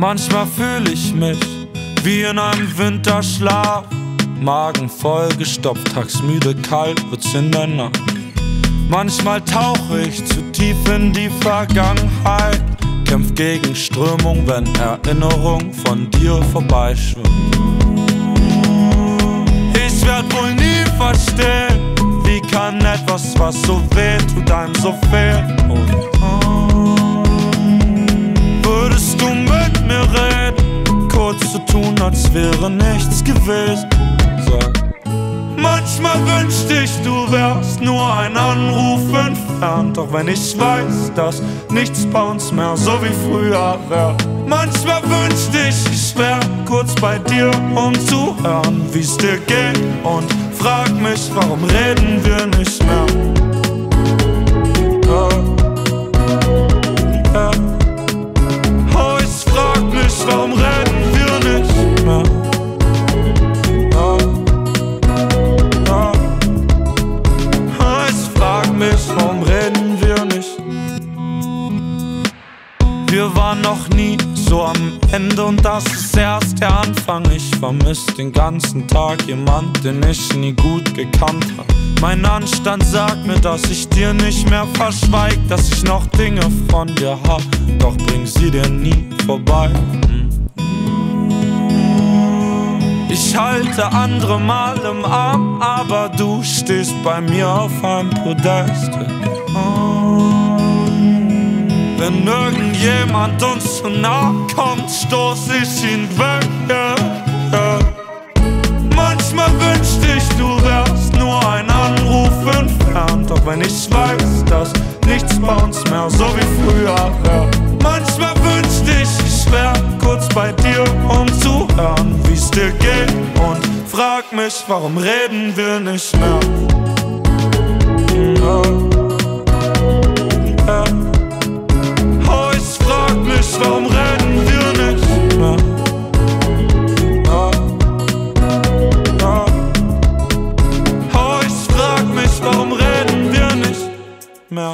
Manchmal fühl ich mich wie in einem Winterschlaf. Magen vollgestopft, tagsmüde, kalt wird's in der Nacht. Manchmal tauche ich zu tief in die Vergangenheit, kämpf gegen Strömung, wenn Erinnerung von dir vorbeischwimmt. Ich werd wohl nie verstehen, wie kann etwas, was so weh tut, einem so fehlen. Würdest du mit mir reden, kurz zu tun, als wäre nichts gewesen. Sag. Manchmal wünschte ich, du wärst nur ein Anruf entfernt, auch wenn ich weiß, dass nichts bei uns mehr so wie früher wär. Manchmal wünschte ich wär kurz bei dir, um zu hören, wie's dir geht, und frag mich, warum reden wir nicht mehr? Oh, ich frag mich, warum reden wir nicht mehr? Warum reden wir nicht? Wir waren noch nie so am Ende und das ist erst der Anfang. Ich vermiss den ganzen Tag jemand, den ich nie gut gekannt hab. Mein Anstand sagt mir, dass ich dir nicht mehr verschweig, dass ich noch Dinge von dir hab, doch bring sie dir nie vorbei. Ich halte andere mal im Arm, aber du stehst bei mir auf einem Podest. Wenn irgendjemand uns zu nah kommt, stoß ich ihn weg. Manchmal wünschte ich, du wärst nur ein Anruf entfernt, auch wenn ich weiß, dass nichts bei uns mehr so wie früher wär. Manchmal wünschte ich wär kurz bei dir, um zu hören, wie's dir geht, und frag mich, warum reden wir nicht mehr? Oh, ich frag mich, warum reden wir nicht mehr? Oh, ich frag mich, warum reden wir nicht mehr?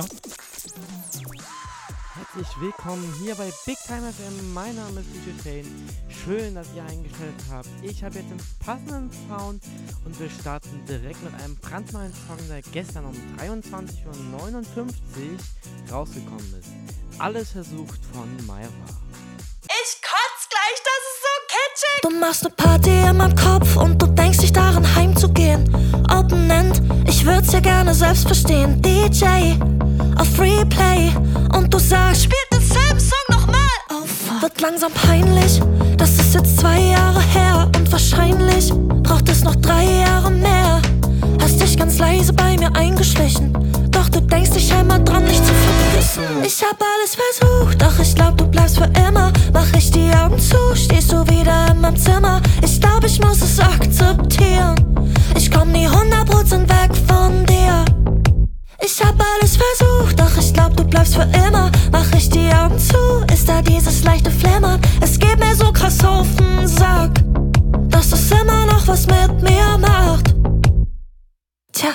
Herzlich willkommen hier bei Big Time FM. Mein Name ist DJ Shane. Schön, dass ihr eingeschaltet habt. Ich habe jetzt den passenden Sound und wir starten direkt mit einem brandneuen Song, der gestern um 23:59 Uhr rausgekommen ist. Alles versucht von Mayra. Ich kotz gleich, das ist so kitschig. Du machst ne Party in meinem Kopf und du denkst dich daran heimzugehen. Open End, ich würd's ja gerne selbst verstehen. DJ auf Replay und du sagst, spiel denselben Song nochmal. Oh fuck. Wird langsam peinlich, das ist jetzt 2 Jahre her und wahrscheinlich braucht es noch 3 Jahre mehr. Hast dich ganz leise bei mir eingeschlichen, doch du denkst dich einmal dran, mich zu vergessen. Ich hab alles versucht, doch ich glaub, du bleibst für immer. Mach ich die Augen zu, stehst du wieder in meinem Zimmer. Ich glaub, ich muss es akzeptieren. Ich komm nie 100% weg von dir. Ich hab alles versucht, doch ich glaub, du bleibst für immer. Mach ich die Augen zu, ist da dieses leichte Flimmern. Es geht mir so krass auf den Sack, dass es immer noch was mit mir macht. Tja.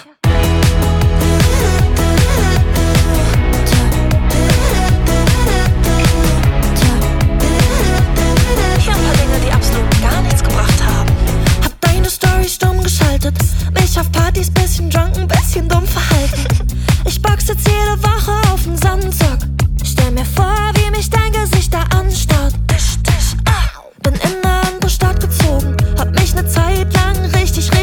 Hier ein paar Dinge, die absolut gar nichts gebracht haben. Hab deine Story stumm geschaltet, mich auf Partys bisschen drunken, bisschen dumm verhalten. Ich box jetzt jede Woche auf den Sandsack. Stell mir vor, wie mich dein Gesicht da anstarrt. Bin in eine andere Stadt gezogen, hab mich ne Zeit lang richtig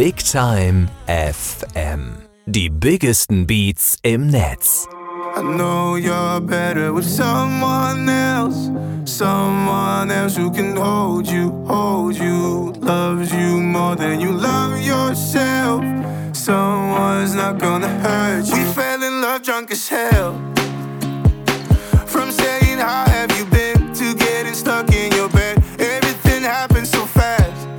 Big Time FM. Die biggesten Beats im Netz. I know you're better with someone else who can hold you, loves you more than you love yourself. Someone's not gonna hurt you. We fell in love drunk as hell. From saying how have you been to getting stuck in your bed. Everything happened so fast.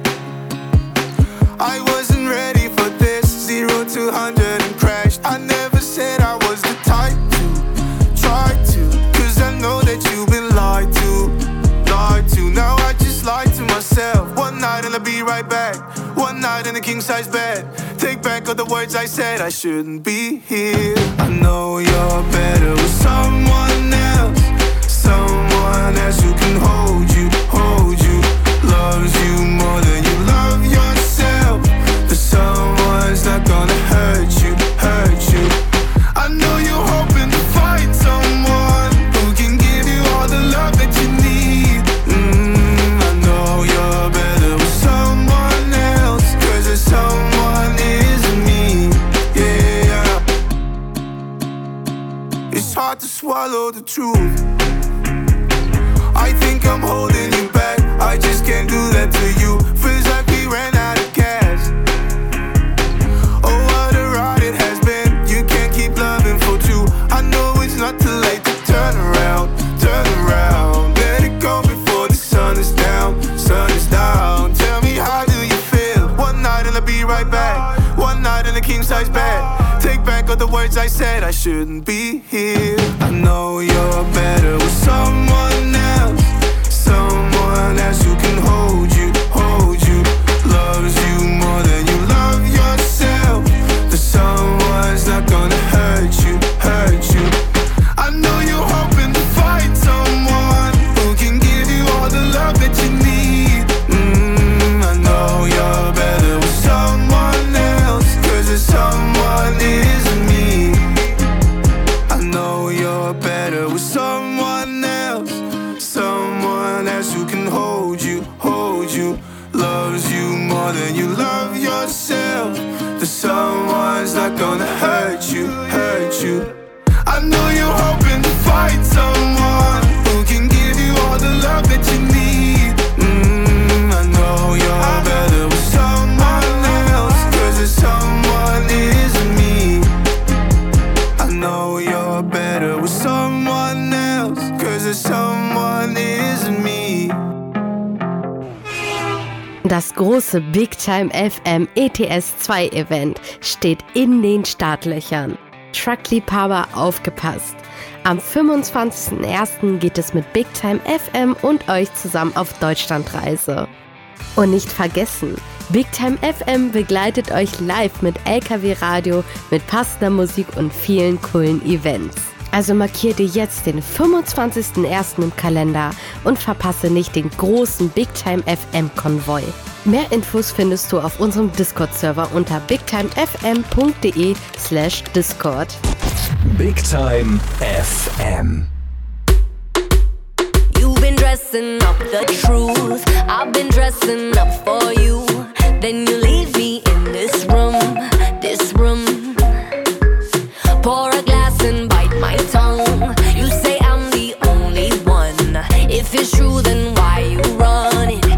I wasn't ready for this. 0 to 100 and crashed. I never said I was the type to try to, cause I know that you've been lied to. Now I just lied to myself. One night and I'll be right back. One night in a king-size bed. Take back all the words I said. I shouldn't be here. I know you're better with someone else who can hold you, loves you more than you love yourself. But someone's not gonna hurt you. I know you're hoping to find someone who can give you all the love that you need. I know you're better with someone else, cause there's someone isn't me. Yeah. It's hard to swallow the truth. I think I'm holding you back. I just can't do that to you. Feels like we ran out of gas. Oh, what a ride it has been. You can't keep loving for two. I know it's not too late to turn around. Let it go before the sun is down. Tell me, how do you feel? One night and I'll be right back. One night in a king-size bed. Take back all the words I said. I shouldn't be here. I know you're better with someone else who can hold you, loves you more than you love yourself. But someone's not gonna hurt you. I know you're hoping to find someone who can give you all the love that you need. I know you're better with someone else, cause there's someone isn't me. I know you're better with someone else who can hold you, loves you more than you love yourself. But someone's not gonna hurt you. I know you're hoping to find someone who can give you all the love that you need. I know you're better with someone else, cause there's someone isn't me. I know you're better with someone else, cause there's someone isn't me. Das große Big Time FM ETS 2 Event steht in den Startlöchern. Truckliebhaber aufgepasst. Am 25.01. geht es mit Big Time FM und euch zusammen auf Deutschlandreise. Und nicht vergessen, Big Time FM begleitet euch live mit LKW-Radio, mit passender Musik und vielen coolen Events. Also markier dir jetzt den 25.01. im Kalender und verpasse nicht den großen Big Time FM Konvoi. Mehr Infos findest du auf unserem Discord-Server unter bigtimefm.de/Discord. Big Time FM. You've been dressing up the truth. I've been dressing up for you. Then you leave me in this room. Pour a glass and bite my tongue. You say I'm the only one. If it's true, then why you run it?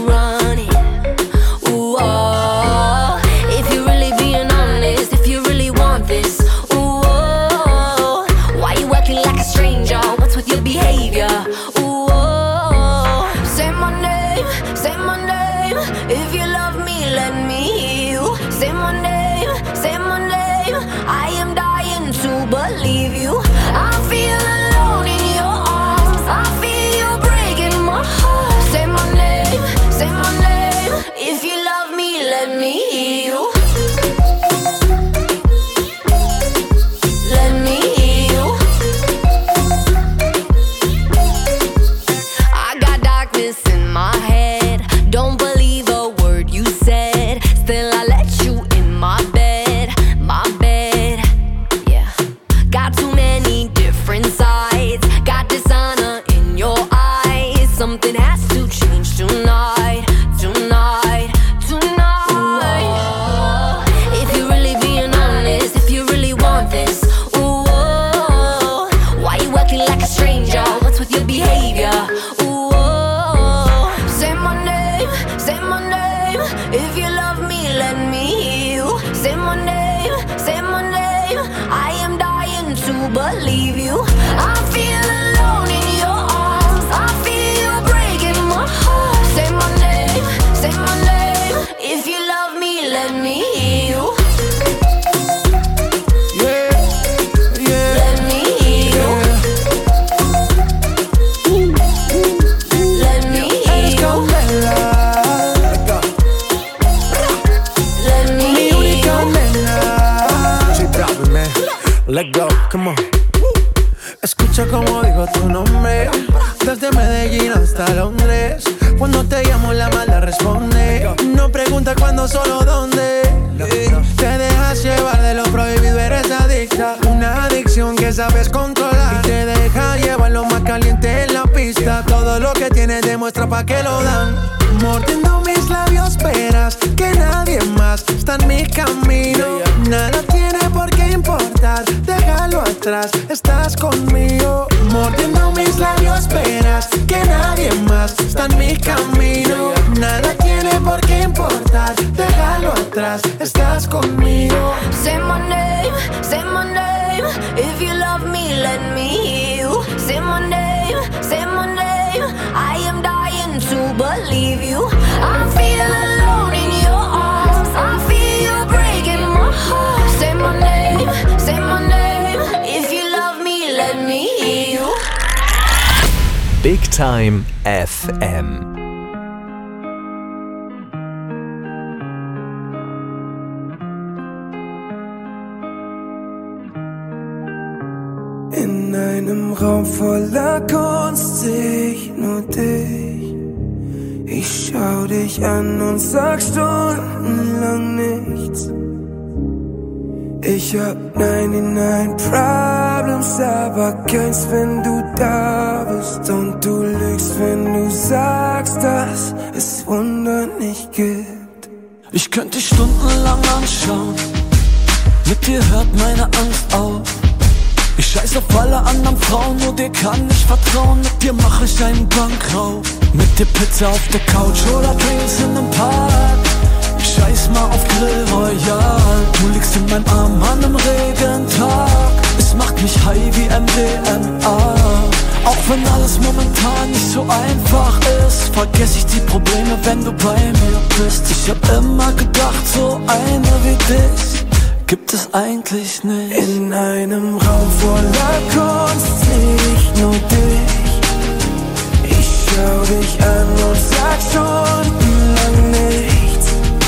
Ooh, oh. If you're really being honest, if you really want this, ooh, oh. Why you acting like a stranger? What's with your behavior? Ooh, oh. Say my name. If you love me, let me hear. Let's go, come on. Escucha como digo tu nombre, desde Medellín hasta Londres. Cuando te llamo la mala responde. No pregunta cuándo, solo dónde. Te dejas llevar de lo prohibido, eres adicta. Una adicción que sabes controlar y te deja llevar lo más caliente en la pista. Todo lo que tienes demuestra pa' que lo dan. Mordiendo mis labios verás que nadie más está en mi camino. Nada tiene por qué importar, déjalo atrás, estás conmigo. Mordiendo mis labios verás que nadie más está en mi camino. Nada tiene por qué importar, déjalo atrás, estás conmigo. Say my name, if you love me, let me hear you. Say my name, I am dying to believe you. I feel alone in your arms, I feel you breaking my heart. Say my name, if you love me, let me hear you. Big Time FM. In einem Raum voller Kunst seh ich nur dich. Ich schau dich an und sag stundenlang nichts. Ich hab 99 Problems, aber keins, wenn du da bist. Und du lügst, wenn du sagst, dass es Wunder nicht gibt. Ich könnte dich stundenlang anschauen, mit dir hört meine Angst auf. Ich scheiß auf alle anderen Frauen, nur dir kann ich vertrauen. Mit dir mach ich einen Bankraub. Mit dir Pizza auf der Couch oder Drinks in nem Park. Ich scheiß mal auf Grill Royal. Du liegst in meinem Arm an einem Regentag. Es macht mich high wie MDMA. Auch wenn alles momentan nicht so einfach ist, vergess ich die Probleme, wenn du bei mir bist. Ich hab immer gedacht, so eine wie dich gibt es eigentlich nicht. In einem Raum voller Kunst seh ich nur dich. Ich schau dich an und sag stundenlang nichts.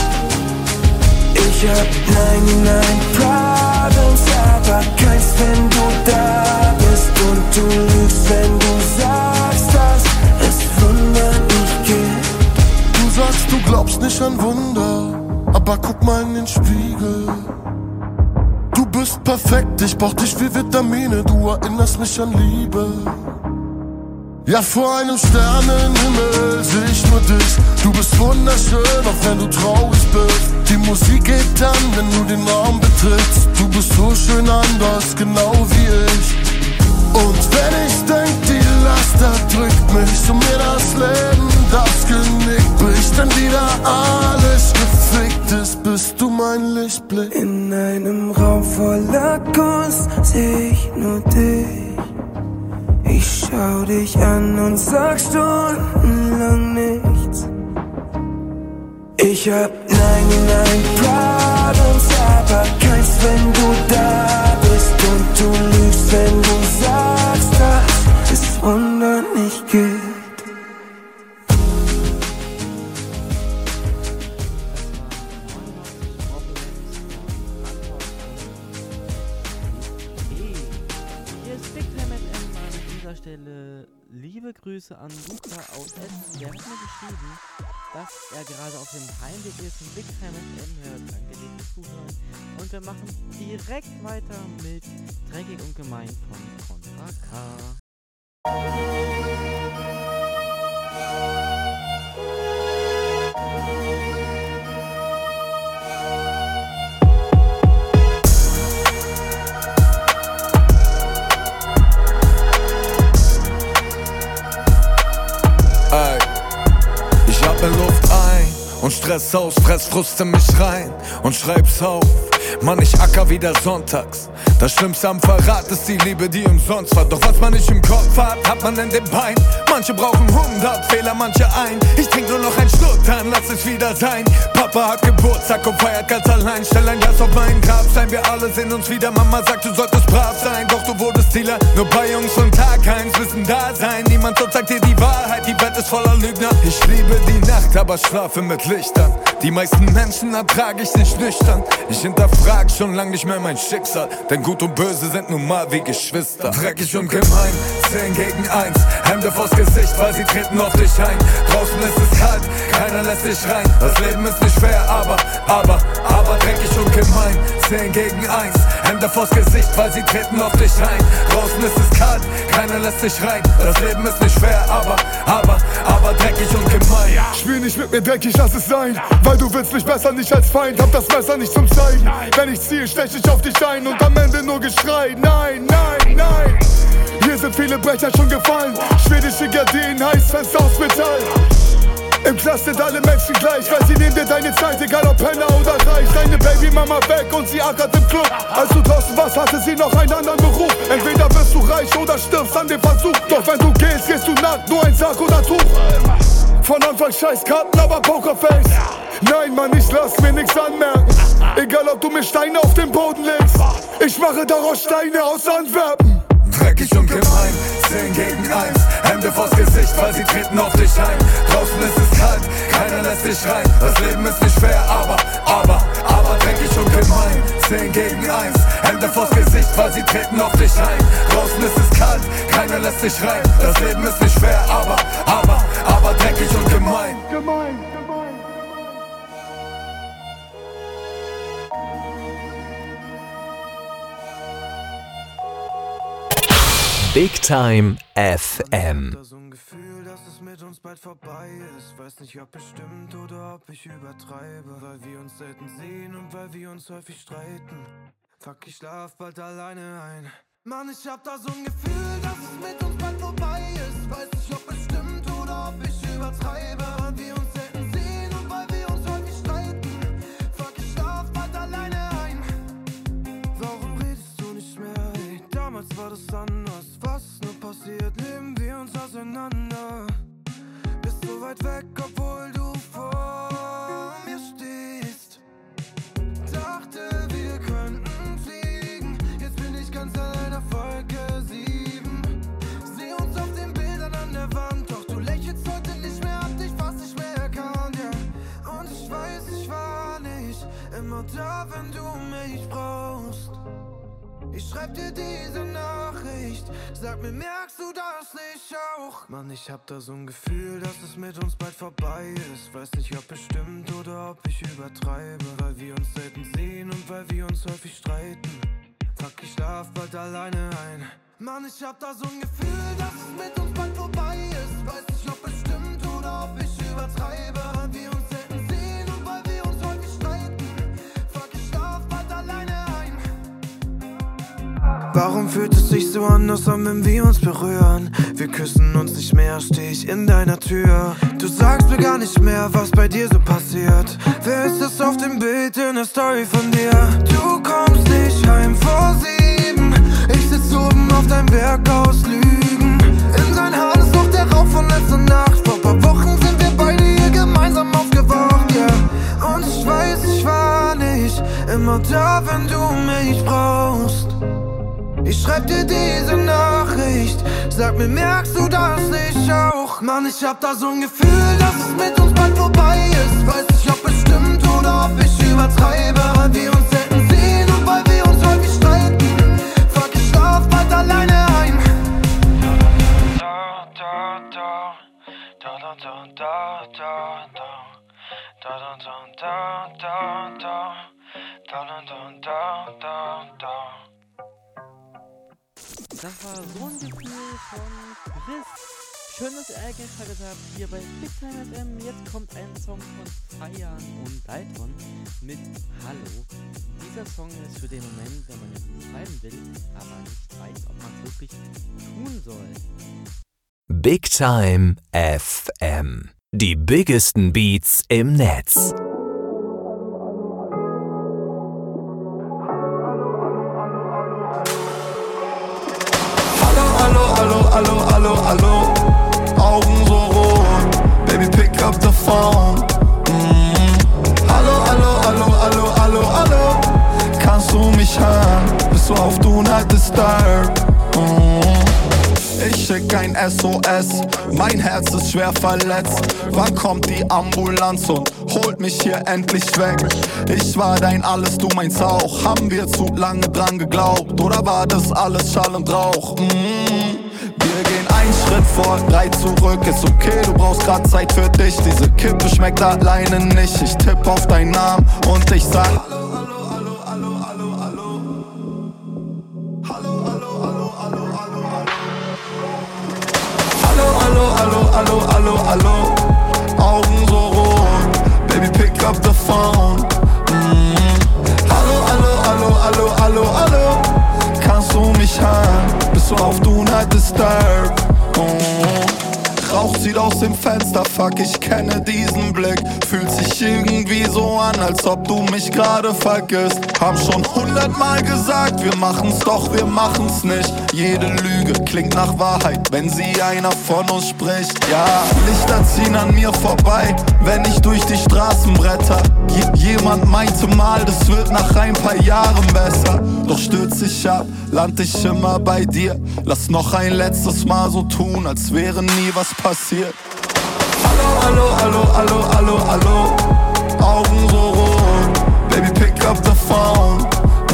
Ich hab 99 Problems, aber keins, wenn du da bist. Und du lügst, wenn du sagst, dass es Wunder nicht gibt. Du sagst, du glaubst nicht an Wunder, aber guck mal in den Spiegel. Du bist perfekt, ich brauch dich wie Vitamine, du erinnerst mich an Liebe. Ja, vor einem Sternenhimmel seh ich nur dich. Du bist wunderschön, auch wenn du traurig bist. Die Musik geht an, wenn du den Raum betrittst. Du bist so schön anders, genau wie ich. Und wenn ich denk, die Last erdrückt mich und mir das Leben das Genick bricht, dann wieder alles gefickt ist, bist du mein Lichtblick. In einem Raum voller Kunst seh ich nur dich. Ich schau dich an und sag stundenlang nichts. Ich hab 99 Problems, aber keins, wenn du da bist. Und du lügst, wenn du sagst, dass es Wunder nicht gibt. Liebe Grüße an Luca aus Essen, der hat mir geschrieben, dass er gerade auf dem Heimweg ist und Big Time FM hört. Danke dir fürs Zuhören. Und wir machen direkt weiter mit Dreckig und Gemein von Contra K. Ey, ich atme Luft ein und Stress aus, fress Frust in mich rein und schreib's auf. Mann, ich acker wieder sonntags. Das Schlimmste am Verrat ist die Liebe, die umsonst war. Doch was man nicht im Kopf hat man in den Beinen. Manche brauchen 100 Fehler, manche ein. Ich trink nur noch einen Schluck, dann lass es wieder sein. Papa hat Geburtstag und feiert ganz allein. Stell ein Glas auf meinen Grabstein, wir alle sehen uns wieder. Mama sagt, du solltest brav sein, doch du wurdest Zieler. Nur bei Jungs von Tag 1 müssen da sein. Niemand dort sagt dir die Wahrheit, die Welt ist voller Lügner. Ich liebe die Nacht, aber schlafe mit Lichtern. Die meisten Menschen ertrage ich nicht nüchtern. Ich hinterfrag schon lang nicht mehr mein Schicksal, denn Gut und Böse sind nun mal wie Geschwister. Dreckig und gemein, 10 gegen 1, Hände vors Gesicht, weil sie treten auf dich ein. Draußen ist es kalt, keiner lässt dich rein. Das Leben ist nicht fair, aber dreckig und gemein, 10 gegen 1, Hände vors Gesicht, weil sie treten auf dich ein. Draußen ist es kalt, keiner lässt dich rein. Das Leben ist nicht fair, aber dreckig und gemein. Spiel nicht mit mir dreckig, lass es sein, weil du willst mich besser, nicht als Feind. Hab das Messer nicht zum Zeigen. Wenn ich ziehe, stech ich auf dich ein und am Ende nur Geschrei. Nein, nein, nein. Hier sind viele Brecher schon gefallen. Schwedische Gardinen, Heißfenster aus Metall. Im Knast sind alle Menschen gleich, weil sie nehmen dir deine Zeit, egal ob Penner oder reich. Deine Babymama weg und sie ackert im Club. Als du draußen warst, hatte sie noch einen anderen Beruf. Entweder wirst du reich oder stirbst an dem Versuch. Doch wenn du gehst, gehst du nackt, nur ein Sarg oder Tuch. Von Anfang scheiß Karten, aber Pokerface. Nein, Mann, ich lass mir nix anmerken. Egal ob du mir Steine auf den Boden legst, ich mache daraus Steine aus Antwerpen. Dreckig und gemein, 10 gegen 1, Hände vors Gesicht, weil sie treten auf dich ein. Draußen ist es kalt, keiner lässt dich rein. Das Leben ist nicht fair, aber dreckig und gemein, 10 gegen 1, Hände vors Gesicht, weil sie treten auf dich ein. Draußen ist es kalt, keiner lässt dich rein. Das Leben ist nicht fair, aber dreckig und gemein. Big Time FM. So ein Gefühl, dass es mit uns bald vorbei ist. Weiß nicht, ob bestimmt oder ob ich übertreibe. Weil wir uns selten sehen und weil wir uns häufig streiten. Fuck, ich schlaf bald alleine ein. Mann, ich hab da so ein Gefühl, dass es mit uns bald vorbei ist. Weiß nicht, ob bestimmt oder ob ich übertreibe. Weil wir uns selten sehen und weil wir uns häufig streiten. Fuck, ich schlaf bald alleine ein. Warum redest du nicht mehr? Ey, damals war das anders. Was nur passiert, nehmen wir uns auseinander. Bist so weit weg, obwohl du vor mir stehst. Dachte, wir könnten fliegen. Jetzt bin ich ganz allein auf Wolke 7. Seh uns auf den Bildern an der Wand. Doch du lächelst heute nicht mehr, hab dich fast nicht mehr erkannt, yeah. Und ich weiß, ich war nicht immer da, wenn du mich brauchst. Ich schreib dir diese Nachricht, sag mir, merkst du das nicht auch? Mann, ich hab da so ein Gefühl, dass es mit uns bald vorbei ist. Weiß nicht, ob bestimmt oder ob ich übertreibe. Weil wir uns selten sehen und weil wir uns häufig streiten. Fuck, ich schlaf bald alleine ein. Mann, ich hab da so ein Gefühl, dass es mit uns bald vorbei ist. Weiß nicht, ob bestimmt oder ob ich übertreibe. Weil wir uns selten sehen und weil wir uns häufig streiten. Fuck, ich schlaf bald alleine ein. Warum fühlt es sich so anders an, wenn wir uns berühren? Wir küssen uns nicht mehr, steh ich in deiner Tür. Du sagst mir gar nicht mehr, was bei dir so passiert. Wer ist das auf dem Bild in der Story von dir? Du kommst nicht heim vor 7. Ich sitz oben auf deinem Berg aus Lügen. In deinen Haaren ist noch der Rauch von letzter Nacht. Vor paar Wochen sind wir beide hier gemeinsam aufgewacht, yeah. Und ich weiß, ich war nicht immer da, wenn du mich brauchst. Ich schreib dir diese Nachricht, sag mir, merkst du das nicht auch? Mann, ich hab da so ein Gefühl, dass es mit uns bald vorbei ist. Weiß nicht, ob bestimmt oder ob ich übertreibe. Weil wir uns selten sehen und weil wir uns häufig streiten. Fuck, ich schlaf bald alleine ein. Das war so ein Gefühl von Chris. Schön, dass ihr eingeschaltet habt hier bei Big Time FM. Jetzt kommt ein Song von Feiern und Dalton mit Hallo. Dieser Song ist für den Moment, wenn man jetzt schreiben will, aber nicht weiß, ob man es wirklich tun soll. Big Time FM. Die biggesten Beats im Netz. Hallo, Augen so rot, Baby, pick up the phone. Hallo, kannst du mich hören? Bist du auf Do Not Disturb? Ich schick ein SOS, mein Herz ist schwer verletzt. Wann kommt die Ambulanz und holt mich hier endlich weg? Ich war dein Alles, du meinst auch. Haben wir zu lange dran geglaubt? Oder war das alles Schall und Rauch? Wir gehen einen Schritt vor, 3 zurück. Ist okay, du brauchst grad Zeit für dich. Diese Kippe schmeckt alleine nicht. Ich tipp auf deinen Namen und ich sag Hallo, Augen so rot, Baby pick up the phone. Hallo, kannst du mich hören? Bist du auf Do Not Disturb? Rauch zieht aus dem Fenster, fuck, ich kenne diesen Blick. Fühlt sich irgendwie so an, als ob du mich gerade vergisst. Haben schon 100-mal gesagt, wir machen's, doch wir machen's nicht. Jede Lüge klingt nach Wahrheit, wenn sie einer von uns spricht. Ja, Lichter ziehen an mir vorbei, wenn ich durch die Straßen bretter. Jemand meinte mal, das wird nach ein paar Jahren besser. Doch stürz ich ab, land ich immer bei dir. Lass noch ein letztes Mal so tun, als wäre nie was passiert. Hallo, Augen so rot, Baby pick up the phone.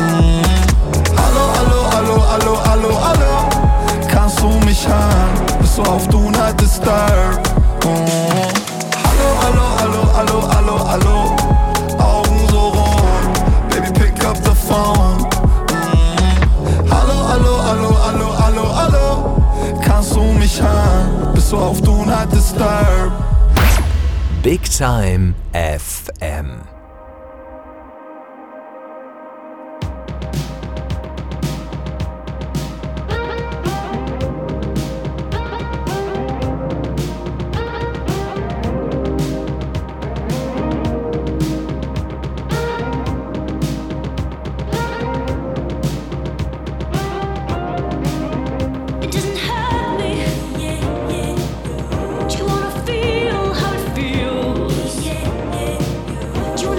Hallo, kannst du mich hören? Bist du auf Do Not Disturb? Hallo, Augen so rot, Baby pick up the phone. Hallo, kannst du mich hören? Bist du auf Do Not Disturb? Big Time FM. Do you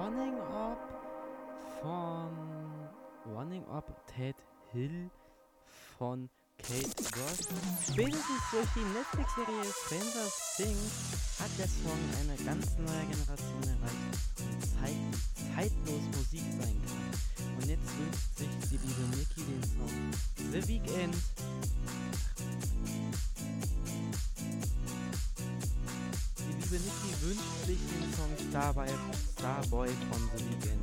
Running Up Ted Hill von Kate Bush. Spätestens durch die Netflix-Serie Stranger Things hat der Song eine ganz neue Generation erreicht und zeigt, wie zeitlos Musik sein kann. Und jetzt wünscht sich die liebe Nicki den Song The Weeknd. Die liebe Nicki wünscht sich den Song Starboy von The Weeknd.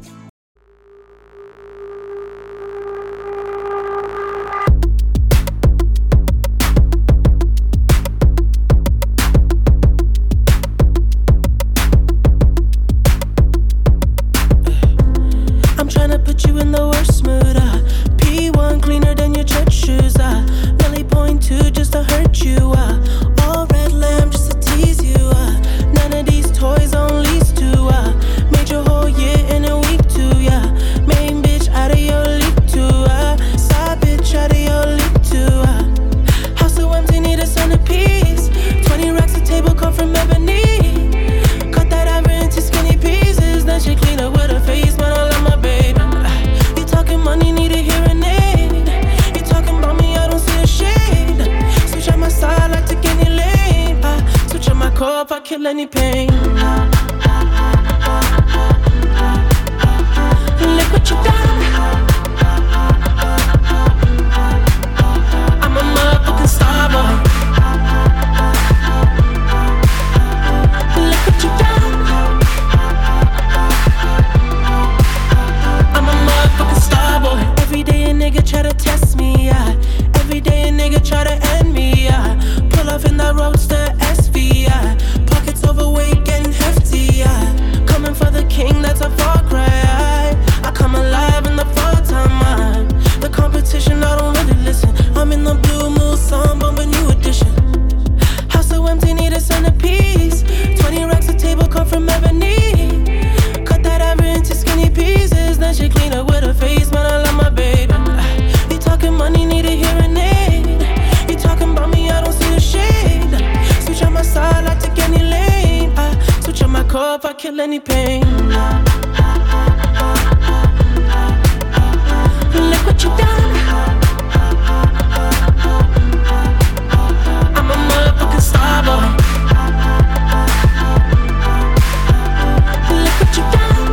You in the worst mood, P1 cleaner than your church shoes, Nelly point 2 just to hurt you, all red lamb just to tease you, none of these toys on lease to, made your whole year in a week too, yeah, main bitch out of your league too, side bitch out of your league too, house so empty need a centerpiece, 20 racks a table come from ebony, cut that ever into skinny pieces, then she clean up with her face, man I love my baby. Money need a hearing aid. You talking about me, I don't see a shade. Switch on my side, I take any lane. Switch on my core, I kill any pain. Look what you done. I'm a motherfucking star boy. Look what you done. I'm a motherfucking star boy. Every day a nigga try to test me, yeah. Every day a nigga try to end me, yeah. Pull off in that roadster SV, yeah. Pockets overweight, getting hefty, yeah. Coming for the king, that's a far cry. I come alive in the fall time, man. The competition, I don't really listen. I'm in the blue moon, sun, bumping new edition. House so empty, need a centerpiece. 20 racks a table come from ebony. Cut that ever into skinny pieces, then she clean up with her face, man, I love my baby. You talking money, need a hearing aid. You talking about me, I don't see a shade. Switch on my side, I take any lane. Switch on my core, I kill any pain. Look what you done. I'm a motherfucking star boy. Look what you done.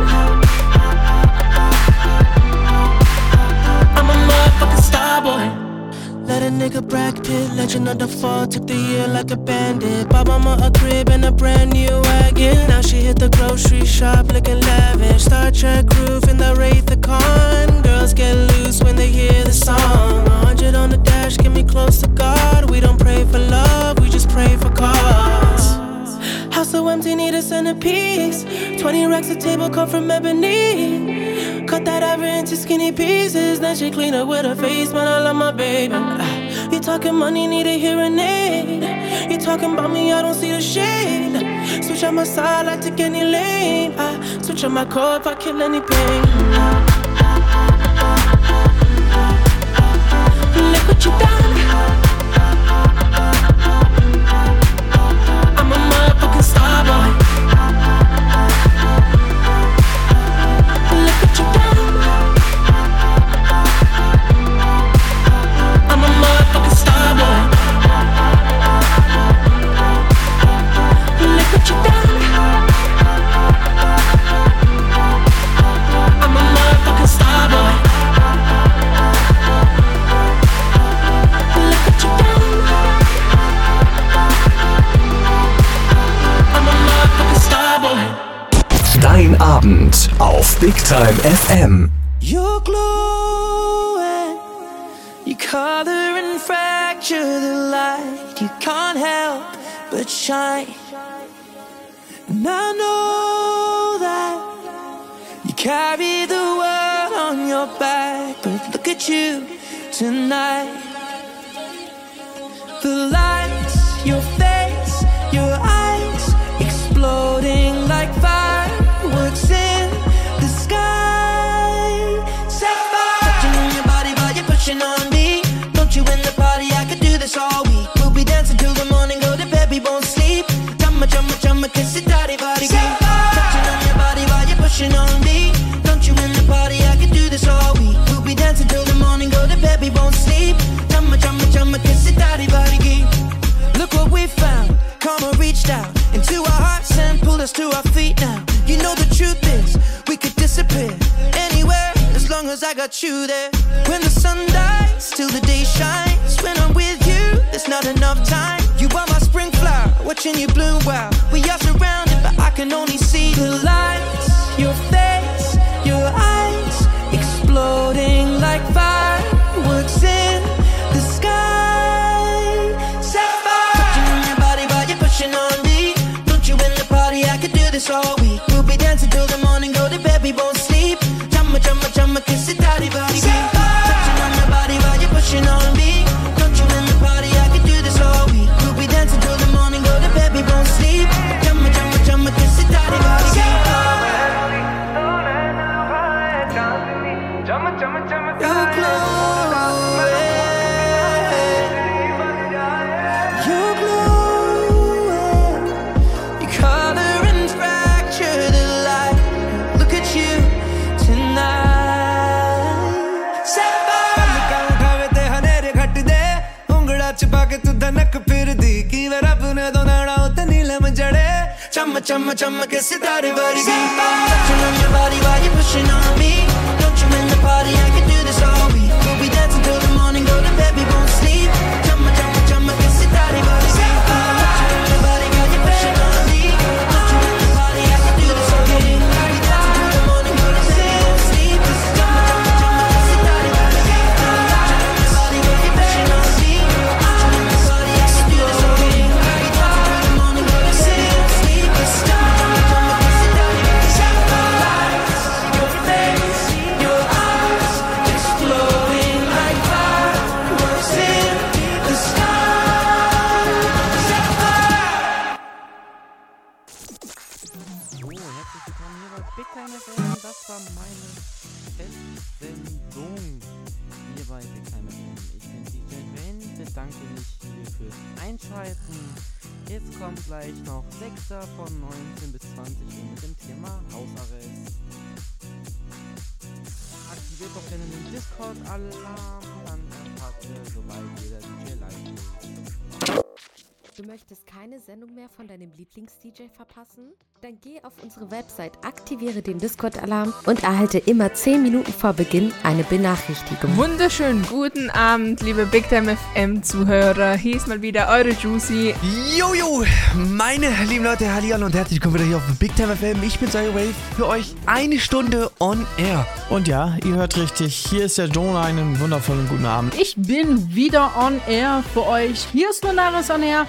I'm a motherfucking star boy. Let a nigga Brad Pitt, legend of the fall, took the year like a bandit. Bought mama a crib and a brand new wagon. Now she hit the grocery shop looking lavish. Star Trek roof in the Wraith the Con. Girls get loose when they hear the song. 100 on the dash, get me close to God. We don't pray for love, we just pray for cause. House so empty, need a centerpiece. 20 racks a table come from ebony. Cut that ever into skinny pieces, then she clean up with her face, man, I love my baby. You talking money, need a hearing aid. You talking about me, I don't see the shade. Switch on my side, I take any lane. Switch on my core, I kill any pain. Look what you done. I'm a motherfucking star boy. Look what you done. I'm a motherfucking star boy. Look what you done. I'm a motherfucking star boy. Look what you done. I'm a motherfucking star boy. Dein Abend auf Big Time FM. You're glowing, you color and fracture the light. You can't help but shine. And I know that you carry the world on your back, but look at you tonight. The lights, your face, your eyes, exploding like fireworks in the sky. Set fire. Touching on your body while you're pushing on me. Don't you in the party, I could do this all week. We'll be dancing till the morning, go to bed, we won't sleep. Chumma, chumma, chumma, kiss it, daddy, body. Touching on your body while you're pushing on me. disappear. Anywhere, as long as I got you there. When the sun dies, till the day shines. When I'm with you, there's not enough time. You are my spring flower, watching you bloom wild. We are surrounded, but I can only see the lights. Your face, your eyes, exploding like fireworks in the sky. Sapphire, touching on your body while you're pushing on me. Don't you in the party? I could do this all week. We'll be dancing till the morning, go to bed, we won't sleep. Chumma, chumma, chumma, kiss it, daddy, body, touching on your body while you're pushing on me. Don't you in the party? I could do this all week. We'll be dancing till the morning, go to bed, we won't sleep. Chumma, chumma, chumma, kiss it, daddy, body, you're glowing, your color and fracture the light. Look at you tonight. Sapphire, te hanere ghat de ungla chpa ke tu dhanak phirdi ki var apne do nada utte neelam jade. Chamma chamma chamma ke sitare vargi. Touching on your body while you're pushing on me. Don't you in the party? I can do this all week. We'll be dancing till the morning, go to bed, we won't sleep. Chamma chamma chamma ke sitare vargi. Touching on your body while you're pushing on me. Don't you in the party? I can do this all week. We'll be dancing till the morning, go to bed, we won't sleep. Chamma chamma chamma ke sitare vargi. Touching on your body while you're pushing on me. Don't you in the party? I can do this all week. We'll be dancing till the morning, go to bed, we won't sleep. Chamma chamma chamma ke sitare vargi. Your face, your eyes, exploding like fireworks in the sky. So, herzlich willkommen hier bei Big Time FM. Das war meine Testsendung hier bei Big Time FM. Ich bin DJ Wayne, bedanke mich hier fürs Einschalten. Jetzt kommt gleich noch 6. von 19 bis 20 Uhr mit dem Thema Hausarrest. Aktiviert doch gerne den Discord-Alarm, dann erfahrt ihr, sobald jeder DJ live ist. Du möchtest keine Sendung mehr von deinem Lieblings-DJ verpassen? Dann geh auf unsere Website, aktiviere den Discord-Alarm und erhalte immer 10 Minuten vor Beginn eine Benachrichtigung. Wunderschönen guten Abend, liebe Big Time FM-Zuhörer. Hier ist mal wieder eure Juicy. Jojo, meine lieben Leute, hallihallo und herzlich willkommen wieder hier auf Big Time FM. Ich bin's, euer Wave, für euch eine Stunde on air. Und ja, ihr hört richtig, hier ist der Jonah, einen wundervollen guten Abend. Ich bin wieder on air für euch. Hier ist Lunaris on air.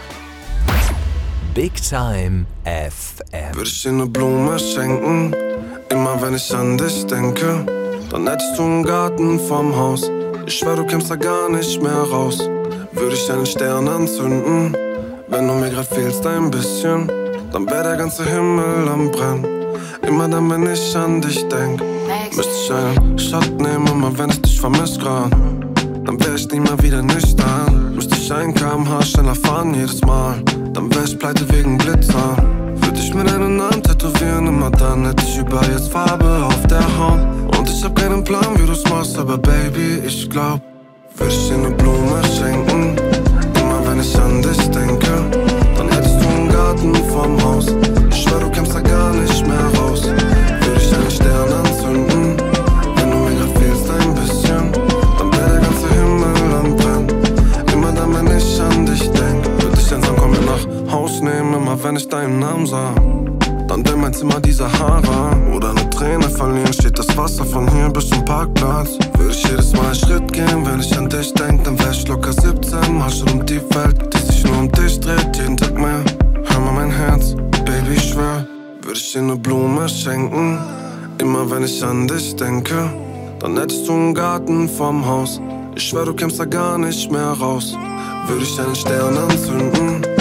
Big Time FM. Würde ich dir eine Blume schenken, immer wenn ich an dich denke. Dann hättest du einen Garten vorm Haus, ich schwör, du kämst da gar nicht mehr raus. Würde ich einen Stern anzünden, wenn du mir grad fehlst ein bisschen. Dann wär der ganze Himmel am Brennen, immer dann, wenn ich an dich denk. Müsste ich einen Shot nehmen, immer wenn ich dich vermiss grad. Dann wär ich nie mal wieder nüchtern. Müsste ich 1 km/h schneller fahren jedes Mal. Dann wär ich pleite wegen Glitzer. Würde ich mir deinen Namen tätowieren, immer dann hätte ich überall jetzt Farbe auf der Haut. Und ich hab keinen Plan, wie du's machst, aber Baby, ich glaub, würde ich dir eine Blume schenken, immer wenn ich an dich denke. Dann hättest du einen Garten vorm Haus, ich schwör, du kämst da gar nicht mehr raus. Würde ich einen Stern anzünden, wenn du mir grad fehlst ein bisschen. Dann wär der ganze Himmel am Brennen, immer dann, wenn ich an dich denk. Würde ich einsam kommen nach Haus nehmen, immer wenn ich deinen Namen sah. Dann wär mein Zimmer die Sahara, oder eine Träne verlieren, steht das Wasser von hier bis zum Parkplatz. Würde ich jedes Mal einen Schritt gehen, wenn ich an dich denk, dann wär ich locker 17 Mal schon um die Welt, die sich nur um dich dreht, jeden Tag mehr. Hör mal mein Herz, Baby, ich schwör, würde ich dir eine Blume schenken, immer wenn ich an dich denke. Dann hättest du einen Garten vorm Haus, ich schwör, du kämst da gar nicht mehr raus. Würde ich einen Stern anzünden,